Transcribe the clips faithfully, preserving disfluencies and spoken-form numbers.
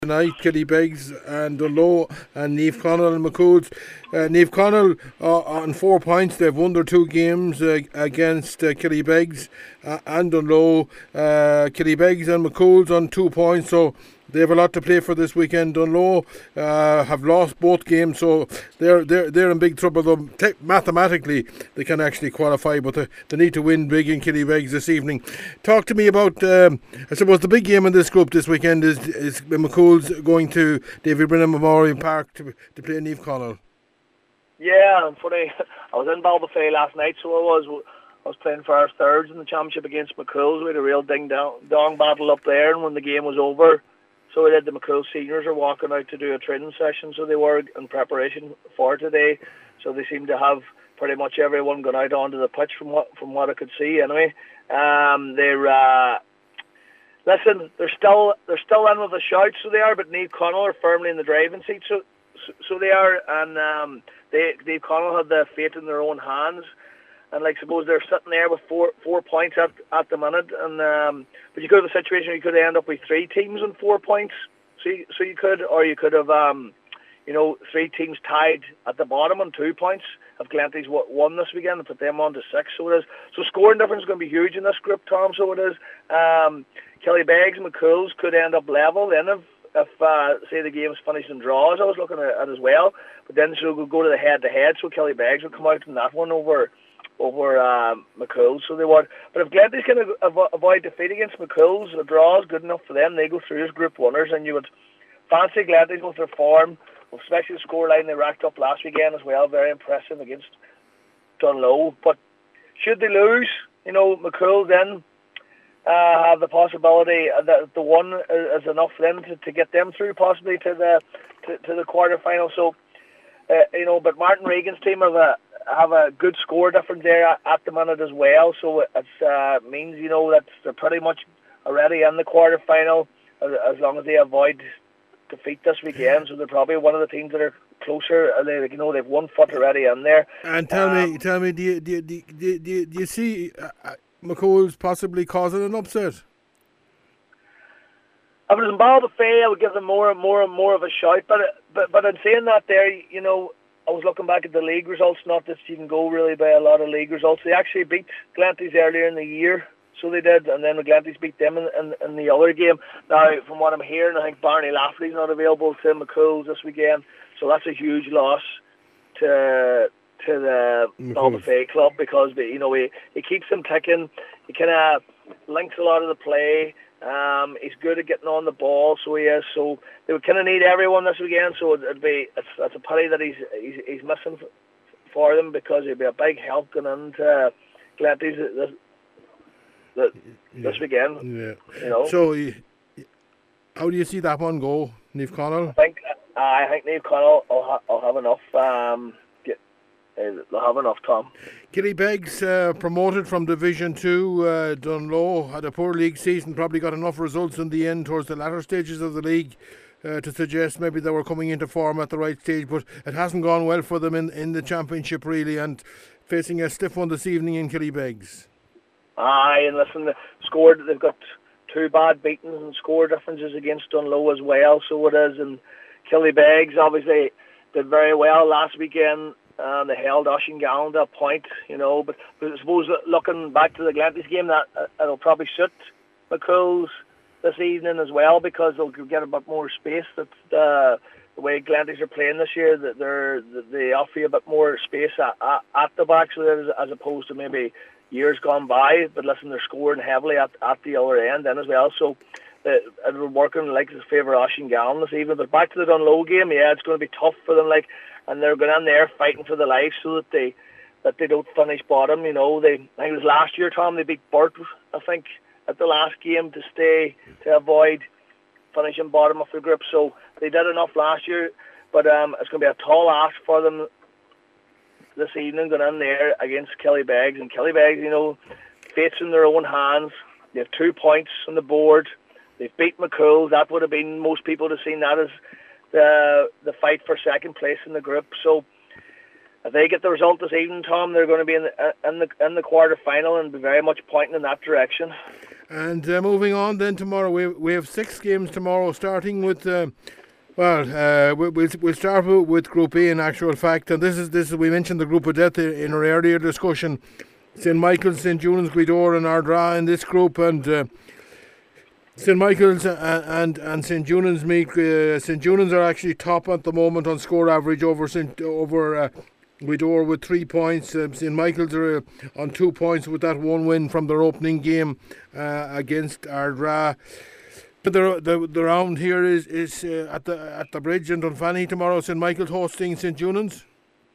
tonight, Killybegs and Dunlow and Neve Connell and McCool's. Uh, Neve Connell uh, on four points. They've won their two games uh, against uh, Killybegs uh, and Dunlow. Uh, Killybegs and McCool's on two points. So they have a lot to play for this weekend. Dunlow uh, have lost both games, so they're they're they're in big trouble. Though te- mathematically they can actually qualify, but they, they need to win big in Killybegs this evening. Talk to me about. Um, I suppose the big game in this group this weekend is is McCool's going to David Brennan Memorial Park to to play Neve Connell. Yeah, and funny, I was in Ballybofey last night, so I was. I was playing for our thirds in the championship against McCool's. We had a real ding-dong battle up there, and when the game was over, so we did. The McCool seniors are walking out to do a training session, so they were in preparation for today. So they seem to have pretty much everyone gone out onto the pitch from what from what I could see. Anyway, um, they're uh, listen. They're still they're still in with a shout, so they are. But Neve Connell are firmly in the driving seat, so so, so they are. And um, they Neve Connell have the fate in their own hands. And like suppose they're sitting there with four four points at at the minute, and um, but you could have a situation where you could end up with three teams on four points. So you, so you could, or you could have, um, you know, three teams tied at the bottom on two points. If Glenties won this weekend and put them on to six, so it is. So scoring difference is going to be huge in this group, Tom. So it is. Um, Killybegs and McCool's could end up level then if if uh, say the game's finished in draws. I was looking at it as well, but then so we'll go to the head to head. So Killybegs will come out in that one over. over um, McCool's, so they want. But if Glenties can av- avoid defeat against McCool's, the draw is good enough for them. They go through as group winners, and you would fancy Glenties with their form, especially the scoreline they racked up last weekend as well. Very impressive against Dunlow. But should they lose, you know, McCool then uh, have the possibility that the one is enough for them to, to get them through possibly to the to, to the quarter final. So uh, you know, but Martin Regan's team have a have a good score difference there at, at the minute as well, so it uh, means, you know, that they're pretty much already in the quarter final as, as long as they avoid defeat this weekend. So they're probably one of the teams that are closer. They, you know, they've one foot already in there. And tell um, me, tell me, do you do you, do you, do you, do you see uh, uh, McCool's possibly causing an upset? If it was in Ballybofey, I would give them more and more and more of a shout. But but but in saying that, there, you know, I was looking back at the league results. Not that you can go really by a lot of league results. They actually beat Glenties earlier in the year, so they did, and then the Glenties beat them in, in, in the other game. Now, from what I'm hearing, I think Barney Lafferty's not available to McCool's this weekend, so that's a huge loss to to the Ballybofey club, because you know he he keeps them ticking. He kind of links a lot of the play. Um, he's good at getting on the ball, so he is. So they would kind of need everyone this weekend. So it'd be it's, it's a pity that he's, he's he's missing for them, because he'd be a big help going into Glenties this, this, this weekend. Yeah. You know. So, how do you see that one go, Neve Connell? I think uh, I think Neve Connell will, ha- will have enough. Um, get, uh, they'll have enough, Tom. Killybegs uh, promoted from Division Two. Uh, Dunlow had a poor league season. Probably got enough results in the end towards the latter stages of the league uh, to suggest maybe they were coming into form at the right stage. But it hasn't gone well for them in, in the championship really, and facing a stiff one this evening in Killybegs. Aye, and listen, they scored. They've got two bad beatings and score differences against Dunlow as well. So it is, and Killybegs obviously did very well last weekend. Um, they held Oshingallen to a point, you know, but, but I suppose looking back to the Glenties game, that uh, it'll probably suit McCool's this evening as well, because they'll get a bit more space. That uh, the way Glenties are playing this year, that they're they offer you a bit more space at, at, at the back, so as, as opposed to maybe years gone by. But listen, they're scoring heavily at, at the other end then as well, so uh, we're working like to favour Oshingallen this evening. But back to the Dunlow game, yeah, it's going to be tough for them, like. And they're going in there fighting for their life so that they that they don't finish bottom. You know, they I think it was last year, Tom, they beat Burt, I think, at the last game to stay to avoid finishing bottom of the group. So they did enough last year, but um, it's going to be a tall ask for them this evening going in there against Killybegs. And Killybegs, you know, fate's in their own hands. They have two points on the board. They've beat McCool. That would have been, most people would have seen that as the the fight for second place in the group. So if they get the result this evening, Tom, they're going to be in the in the in the quarter final and be very much pointing in that direction. And uh, moving on then tomorrow, we we have six games tomorrow, starting with. Uh, Well, uh, we'll we'll start with Group A in actual fact, and this is this is, we mentioned the group of death in our earlier discussion. Saint Michael's, Saint Junan's, Gweedore, and Ardra in this group, and uh, Saint Michael's and and, and Saint Junan's meet. Uh, Saint Junan's are actually top at the moment on score average over Saint over uh, Gweedore with three points. Uh, Saint Michael's are uh, on two points with that one win from their opening game uh, against Ardra. The, the the round here is is uh, at the at the bridge in Dunfanny tomorrow. Saint Michael's hosting Saint Junan's.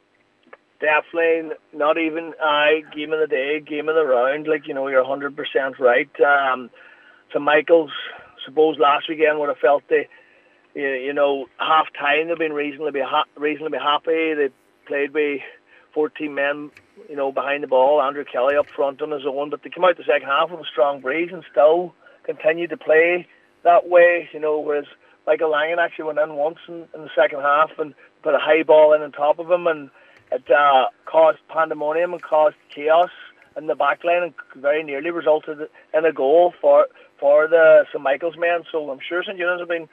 Definitely not even I uh, game of the day, game of the round. Like, you know, you're one hundred percent right. Um, Saint Michael's, suppose last weekend would have felt they, you, you know, half time they've been reasonably ha- reasonably happy. They played with fourteen men, you know, behind the ball. Andrew Kelly up front on his own, but they came out the second half with a strong breeze and still continued to play that way, you know, whereas Michael Langan actually went in once in, in the second half and put a high ball in on top of him, and it uh, caused pandemonium and caused chaos in the back line and very nearly resulted in a goal for for the Saint Michael's men. So I'm sure Saint Junan's have been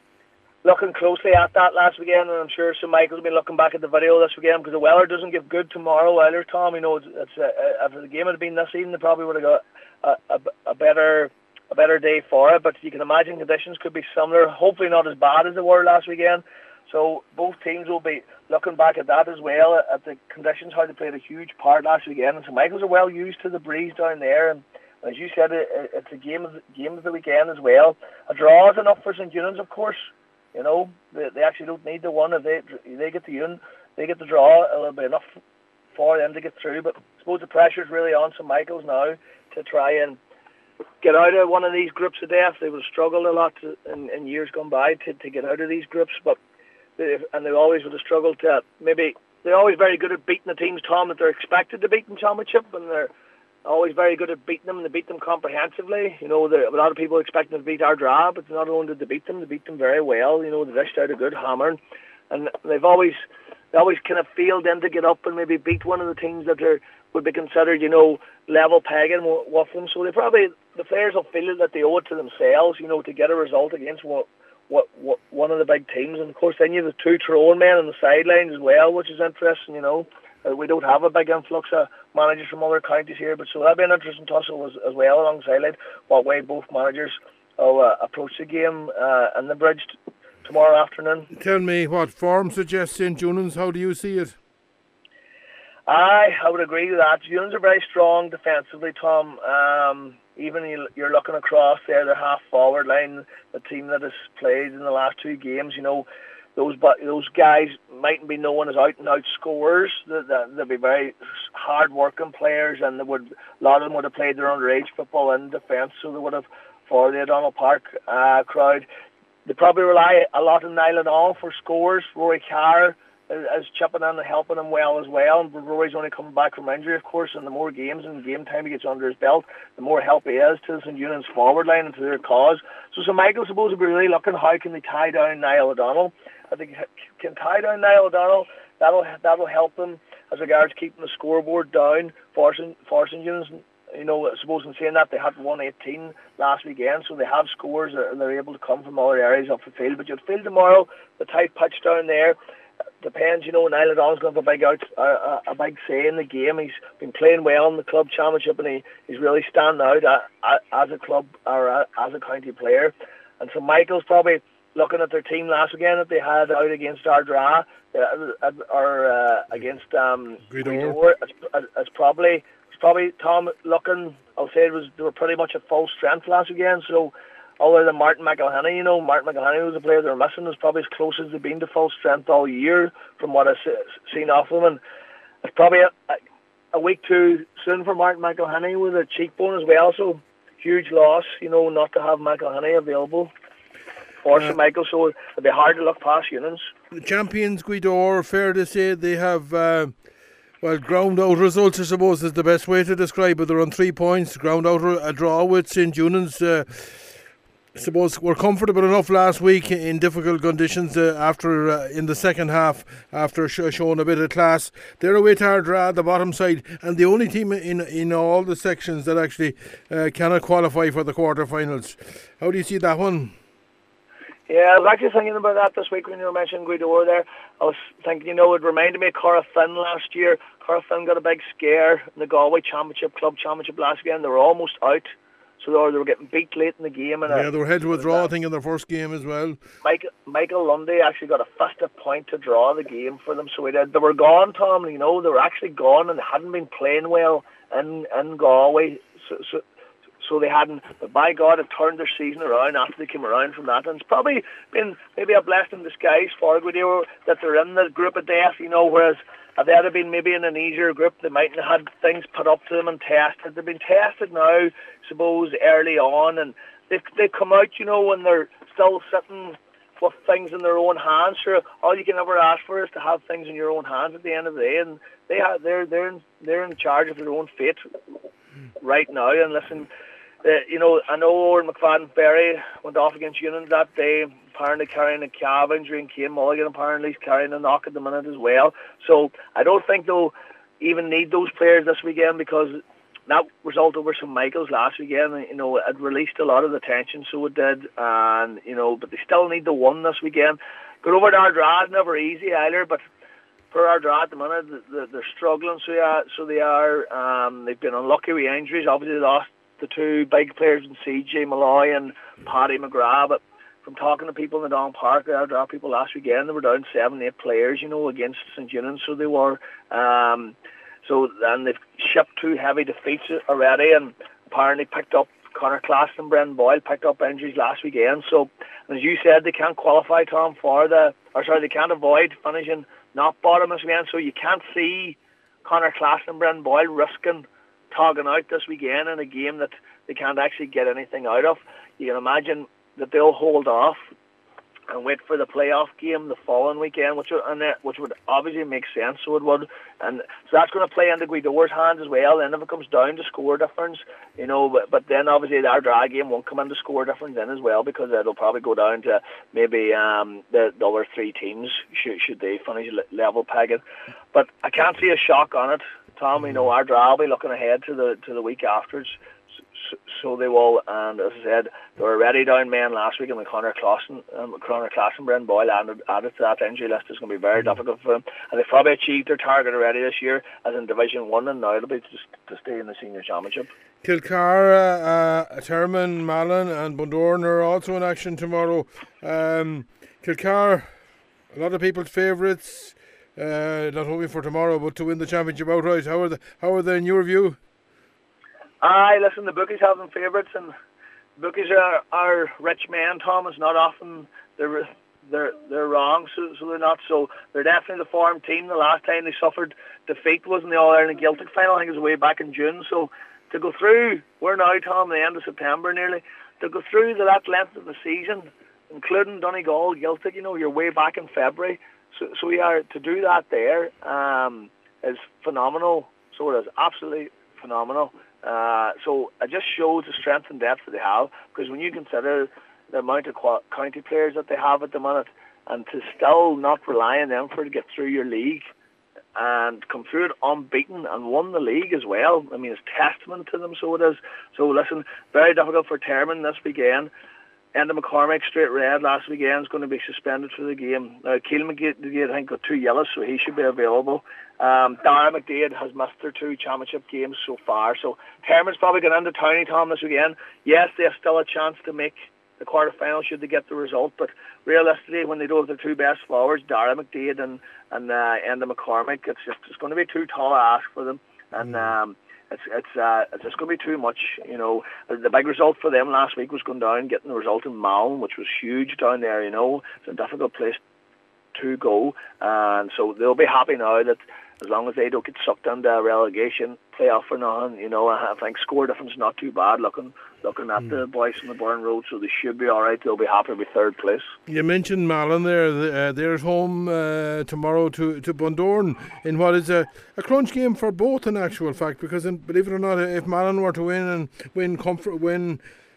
looking closely at that last weekend, and I'm sure Saint Michael's have been looking back at the video this weekend, because the weather doesn't give good tomorrow either, Tom. You know, it's, it's uh, if the game had been this evening, they probably would have got a, a, a better... a better day for it, but you can imagine conditions could be similar, hopefully not as bad as they were last weekend. So both teams will be looking back at that as well, at the conditions, how they played a huge part last weekend. And Saint Michael's are well used to the breeze down there, and as you said, it's a game of the, game of the weekend as well. A draw is enough for Saint Junan's, of course. You know, they, they actually don't need the one. If they they get the un, they get the draw, it'll be enough for them to get through. But I suppose the pressure is really on Saint Michael's now to try and get out of one of these groups of death. They would have struggled a lot to, in, in years gone by to, to get out of these groups, but they, and they always would have struggled to maybe. They're always very good at beating the teams, Tom, that they're expected to beat in championship, and they're always very good at beating them, and they beat them comprehensively. You know, a lot of people expect them to beat Ardra, but not only did they beat them, they beat them very well. You know, they dished out a good hammering, and they've always they always kind of failed in to get up and maybe beat one of the teams that are would be considered, you know, level pegging with them. So they probably, the players will feel that they owe it to themselves, you know, to get a result against what, what, what one of the big teams. And of course, then you have the two Tyrone men on the sidelines as well, which is interesting. You know, uh, we don't have a big influx of managers from other counties here, but so that'll be an interesting tussle as, as well along the sideline, what way both managers will uh, approach the game uh, in the bridge t- tomorrow afternoon. Tell me what form suggests Saint Junan's. How do you see it? I, I would agree with that. Junan's are very strong defensively, Tom. Um, even you, you're looking across there, their half-forward line, the team that has played in the last two games, you know, those those guys mightn't be known as out-and-out scorers. They'll be very hard-working players, and they would a lot of them would have played their underage football in defence, so they would have, for the O'Donnell Park uh, crowd. They probably rely a lot on Niall O'Donnell for scores. Rory Carr is chipping in and helping him well as well. And Rory's only coming back from injury, of course, and the more games and game time he gets under his belt, the more help he is to Saint Junan's forward line and to their cause. So Saint Michael, suppose, will be really looking how can they tie down Niall O'Donnell. I think can tie down Niall O'Donnell, that'll that'll help them as regards keeping the scoreboard down for Saint Junan's. You know, I suppose in saying that, they had one eighteen last weekend, so they have scores and they're able to come from other areas of the field. But you'll feel tomorrow, the tight pitch down there, depends, you know, Niall O'Donnell's going to have a big, out, uh, a big say in the game. He's been playing well in the club championship, and he, he's really standing out uh, uh, as a club or uh, as a county player. And so Michael's probably looking at their team last weekend that they had out against Ardra uh, or uh, against um, Gweedore. It's, it's probably it's probably Tom looking. I'll say it was they were pretty much at full strength last weekend. So other than Martin McElhenney, you know, Martin McElhenney was the player they were missing. Is probably as close as they've been to full strength all year from what I've seen off them. And it's probably a, a week too soon for Martin McElhenney with a cheekbone as well. So huge loss, you know, not to have McElhenney available for uh, Saint Michael, so it'd be hard to look past Junan's. The champions, Gweedore, fair to say they have, uh, well, ground out results, I suppose, is the best way to describe it. They're on three points, ground out a draw with Saint Junan's. Uh, suppose we're comfortable enough last week in difficult conditions uh, after uh, in the second half after sh- showing a bit of class. They're away to Ardra, the bottom side, and the only team in in all the sections that actually uh, cannot qualify for the quarterfinals. How do you see that one? Yeah, I was actually thinking about that this week when you were mentioning Guido there. I was thinking, you know, it reminded me of Corofin last year. Corofin got a big scare in the Galway Championship, Club Championship last weekend. They were almost out. So they were, they were getting beat late in the game. And yeah, a, they were head to a draw, I think, in their first game as well. Michael, Michael Lundy actually got a fisted point to draw the game for them. So we did. They were gone, Tom, you know. They were actually gone and hadn't been playing well in, in Galway. So, so, so they hadn't. But by God, it turned their season around after they came around from that. And it's probably been maybe a blessing in disguise for Guido that they're in the group of death, you know, whereas if they had been maybe in an easier group, they mightn't have had things put up to them and tested. They've been tested now, suppose, early on, and they've, they've come out, you know, when they're still sitting with things in their own hands. Sure, all you can ever ask for is to have things in your own hands at the end of the day, and they have, they're, they're, in, they're in charge of their own fate right now. And listen, uh, you know, I know Owen McFadden Ferry went off against Union that day, apparently carrying a calf injury, and Cian Mulligan apparently is carrying a knock at the minute as well. So I don't think they'll even need those players this weekend, because that result over Saint Michael's last weekend, you know, it released a lot of the tension, so it did, and you know, but they still need the one this weekend. Go over to Ardra is never easy either, but for Ardra at the minute, they're struggling, so yeah, so they are. Um, they've been unlucky with injuries. Obviously, they lost the two big players in C J Malloy and Paddy McGrath, but from talking to people in the Don Park, the Ardra people last weekend, they were down seven, eight players, you know, against Saint Eunice, so they were. Um, so, and they've shipped two heavy defeats already, and apparently picked up, Conor Class and Brendan Boyle picked up injuries last weekend. So, as you said, they can't qualify, Tom, for the, or sorry, they can't avoid finishing not bottom this weekend, so you can't see Conor Class and Brendan Boyle risking togging out this weekend in a game that they can't actually get anything out of. You can imagine that they'll hold off and wait for the playoff game the following weekend, which would, and, uh, which would obviously make sense, so it would. And so that's going to play into Guido's hands as well. And if it comes down to score difference, you know, but, but then obviously our drag game won't come into score difference then as well, because it'll probably go down to maybe um, the, the other three teams should, should they finish level pegging. But I can't see a shock on it, Tom. You know, our drag will be looking ahead to the to the week afterwards. So they will, and as I said, they were already down men last week, and with Conor Clausen, um, Conor Clausen, Brendan Boyle added, added to that injury list. It's going to be very mm-hmm. difficult for them, and they've probably achieved their target already this year, as in Division One, and now it'll be just to stay in the senior championship. Kilcara, uh, Termon, Malin, and Bundoran are also in action tomorrow. Um, Kilcara, a lot of people's favourites, uh, not only for tomorrow but to win the championship outright. How are the, How are they in your view? Aye, listen, the bookies have them favourites, and bookies are, are rich men, Tom. It's not often they're they're they're wrong, so so they're not. So they're definitely the form team. The last time they suffered defeat was in the All Ireland Gaeltacht final. I think it was way back in June. So to go through, we're now, Tom, the end of September nearly. To go through the, that length of the season, including Donegal, Gaeltacht, you know, you're way back in February. So so we are to do that there um, is phenomenal. So it is absolutely phenomenal. Uh, so it just shows the strength and depth that they have, because when you consider the amount of qu- county players that they have at the minute, and to still not rely on them for to get through your league and come through it unbeaten and won the league as well, I mean, it's testament to them, so it is. So listen, very difficult for Termon this weekend. Enda McCormick, straight red last weekend, is going to be suspended for the game. Now, Keelan McGee, I think, got two yellows, so he should be available. Um, Dara McDade has missed their two championship games so far. So Termon's probably going into Townie, Tom, this weekend. Yes, they have still a chance to make the quarter-final should they get the result, but realistically, when they don't have their two best forwards, Dara McDade and, and uh, Enda McCormick, it's just it's going to be too tall a ask for them. And um, It's it's uh, it's just going to be too much, you know. The big result for them last week was going down, getting the result in Malin, which was huge down there, you know. It's a difficult place to go, and so they'll be happy now that as long as they don't get sucked into a relegation playoff or nothing, you know. I think score difference is not too bad looking looking at mm. the boys from the Burn Road, so they should be all right. They'll be happy with third place. You mentioned Malin there. Uh, they're at home uh, tomorrow to, to Bundoran in what is a, a crunch game for both in actual fact, because in, believe it or not, if Malin were to win and win comfort, win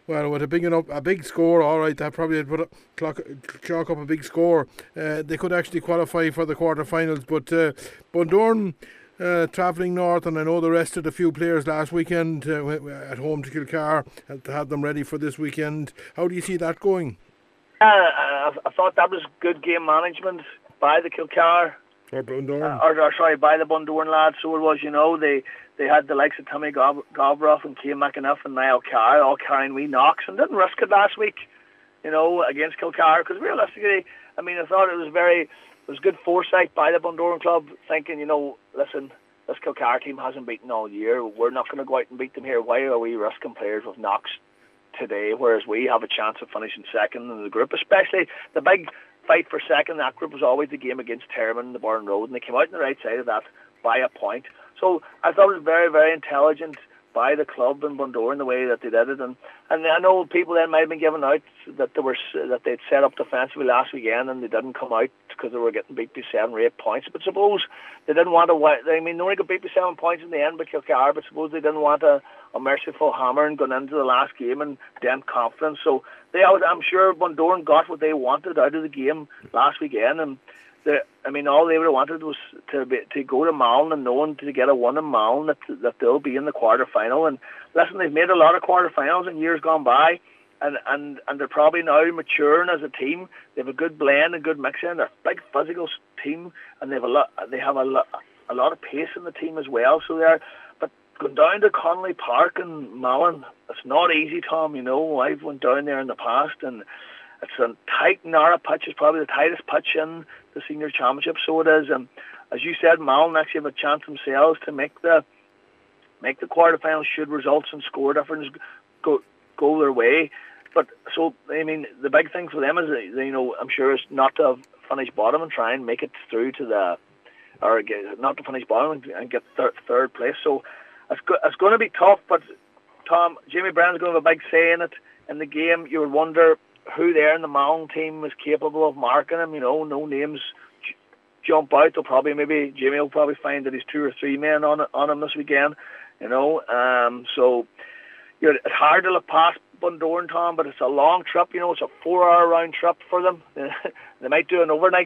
Well, with a big enough, a big score, all right, that probably had put up, clock, chalk up a big score. Uh, they could actually qualify for the quarterfinals, but uh, Bundoran uh, travelling north, and I know they rested a few players last weekend uh, at home to Kilcar and to have them ready for this weekend. How do you see that going? Uh, I, I thought that was good game management by the Kilcar. Or Bundoran. Uh, or, or sorry, by the Bundoran lads. So it was, you know, they they had the likes of Tommy Gob- Gobroff and Cian McAnuff and Niall Carr all carrying wee knocks and didn't risk it last week, you know, against Kilcar. Because realistically, I mean, I thought it was very, it was good foresight by the Bundoran club, thinking, you know, listen, this Kilcar team hasn't beaten all year. We're not going to go out and beat them here. Why are we risking players with knocks today, whereas we have a chance of finishing second in the group, especially the big fight for second. That group was always the game against Termon and the Burn Road, and they came out on the right side of that by a point. So I thought it was very, very intelligent by the club in Bundoran the way that they did it, and and I know people then might have been given out that they were that they'd set up defensively last weekend and they didn't come out because they were getting beat by seven or eight points. But suppose they didn't want to. I mean, they only got beat by seven points in the end by Kilcar, but suppose they didn't want a, a merciful hammer and going into the last game and dent confidence. So they, I'm sure Bundoran got what they wanted out of the game last weekend, and the, I mean, all they would have wanted was to be, to go to Malin and knowing to get a one in Malin that that they'll be in the quarter final. And listen, they've made a lot of quarter finals in years gone by, and, and, and they're probably now maturing as a team. They have a good blend and good mix in. They're a big physical team, and they have a lot. They have a lot a lot of pace in the team as well. So they're but going down to Connolly Park in Malin, it's not easy, Tom. You know, I've went down there in the past, and it's a tight, narrow pitch. It's probably the tightest pitch in the senior championship. So it is. And as you said, Malin actually have a chance themselves to make the make the quarterfinals should results and score difference go go their way. But so I mean, the big thing for them is, you know, I'm sure is not to finish bottom and try and make it through to the, or get, not to finish bottom and get third, third place. So it's go, it's going to be tough. But Tom, Jamie Brennan's going to have a big say in it in the game. You would wonder who there in the Malin team is capable of marking him. You know, no names j- jump out. They'll probably maybe Jamie will probably find that he's two or three men on on him this weekend. You know, um, so you know, it's hard to look past Bundoran, Tom, but it's a long trip. You know, it's a four-hour round trip for them. They might do an overnight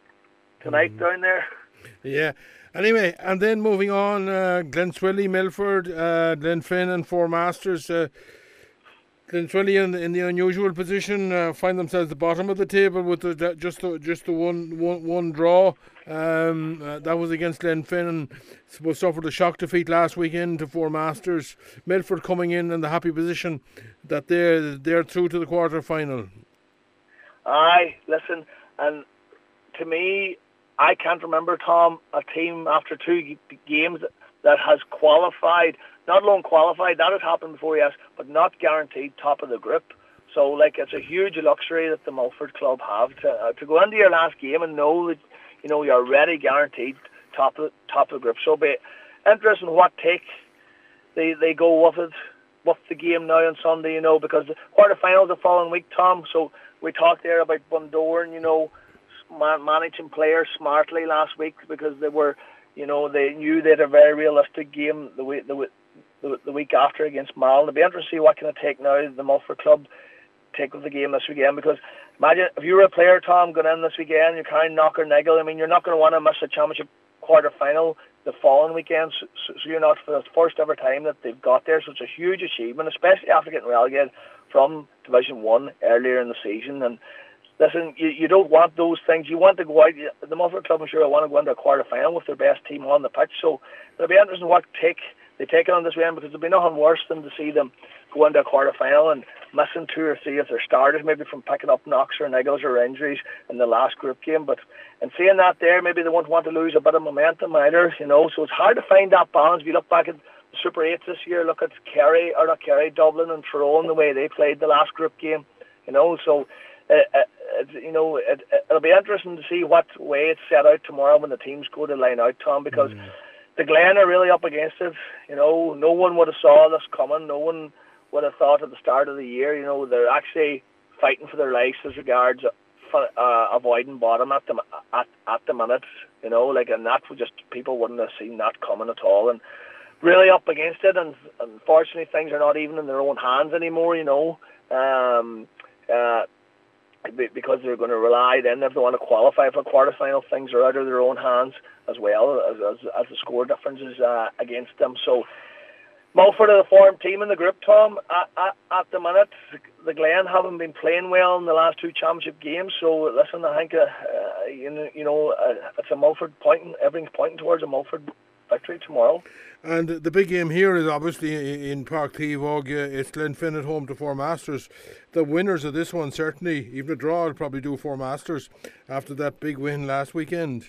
tonight mm. down there. Yeah. Anyway, and then moving on, uh, Glenswilly, Milford, uh, Glenfin, and Four Masters. Uh, Glenswilly in, in the unusual position uh, find themselves at the bottom of the table with the, just the, just the one, one, one draw. Um, uh, that was against Glenfin, and was suffered a shock defeat last weekend to Four Masters. Milford coming in in the happy position that they're they're through to the quarter final. Aye, listen, and to me, I can't remember, Tom, a team after two g- games that, that has qualified. Not alone qualified, that has happened before, yes, but not guaranteed top of the group. So, like, it's a huge luxury that the Milford club have to uh, to go into your last game and know that, you know, you're already guaranteed top of top of the group. So, be interesting what take they they go with it, with the game now on Sunday, you know, because the quarterfinals the following week, Tom. So we talked there about Bundoran, you know, man- managing players smartly last week because they were, you know, they knew they had a very realistic game the week the the, the week after against Malin. It'll be interesting to see what can it take now the Milford club take with the game this weekend, because imagine if you were a player, Tom, going in this weekend, you're kind of knock or niggle. I mean, you're not going to want to miss a championship quarter final the following weekend, so, so you're not for the first ever time that they've got there. So it's a huge achievement, especially after getting relegated from Division One earlier in the season. And listen, you, you don't want those things. You want to go out. The Milford club, I'm sure, I want to go into a quarter final with their best team on the pitch. So it'll be interesting what take they take it on this weekend, because there'll be nothing worse than to see them go into a quarter final and missing two or three of their starters, maybe from picking up knocks or niggles or injuries in the last group game. But in seeing that there, maybe they won't want to lose a bit of momentum either, you know. So it's hard to find that balance. If you look back at the Super eights this year, look at Kerry, or not Kerry, Dublin and Tyrone, the way they played the last group game, you know. So, uh, uh, you know, it, it'll be interesting to see what way it's set out tomorrow when the teams go to line out, Tom, because mm. the Glen are really up against it. You know, no one would have saw this coming. No one would have thought at the start of the year, you know, they're actually fighting for their lives as regards uh, avoiding bottom at the at, at the minute, you know, like, and that would just, people wouldn't have seen that coming at all. And really up against it, and unfortunately things are not even in their own hands anymore, you know, um, uh, because they're going to rely then, if they want to qualify for quarter-final, things are out of their own hands as well as, as, as the score differences uh, against them. So Mulford are the form team in the group, Tom. At, at, at the minute, the Glen haven't been playing well in the last two championship games. So listen, I think uh, uh, you know, you know uh, it's a Mulford pointing. Everything's pointing towards a Mulford victory tomorrow. And the big game here is obviously in Park Theavog. It's Glenfin at home to Four Masters. The winners of this one, certainly, even a draw, will probably do Four Masters after that big win last weekend.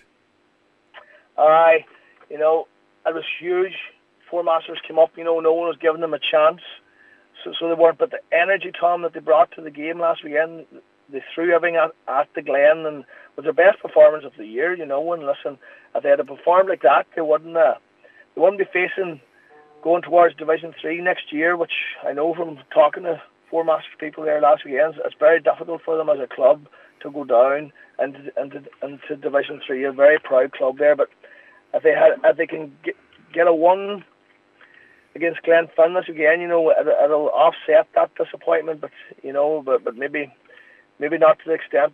All right, you know, it was huge. Four Masters came up, you know, no one was giving them a chance. So, so they weren't. But the energy, Tom, that they brought to the game last weekend, they threw everything at, at the Glen, and was their best performance of the year, you know. And listen, if they had performed like that, they wouldn't. Uh, They wouldn't be facing going towards Division Three next year, which I know from talking to Four Masters people there last weekend, it's very difficult for them as a club to go down into into, into Division Three. A very proud club there, but if they had, if they can get, get a one against Glenfin this again, you know, it, it'll offset that disappointment. But you know, but but maybe maybe not to the extent.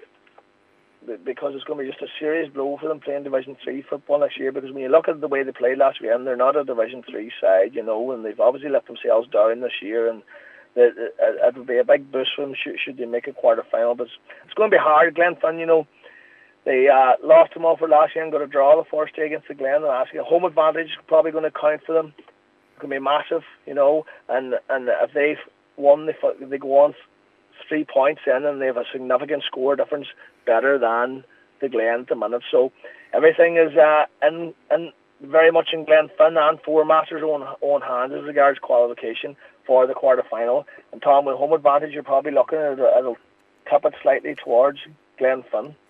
Because it's going to be just a serious blow for them playing Division Three football next year. Because when you look at the way they played last weekend, they're not a Division Three side, you know, and they've obviously let themselves down this year. And it, it, it would be a big boost for them should, should they make a quarter final. But it's, it's going to be hard. Glenfin, you know, they uh, lost them all for last year and got a draw the first day against the Glen. And asking a home advantage probably going to count for them. It's going to be massive, you know. And and if they've won, they they go on three points in, and they have a significant score difference better than the Glen at the minute. So everything is uh, in, in very much in Glenfin and Four Masters' own, own hands as regards qualification for the quarter final. And Tom, with home advantage, you're probably looking at it'll tip it slightly towards Glenfin.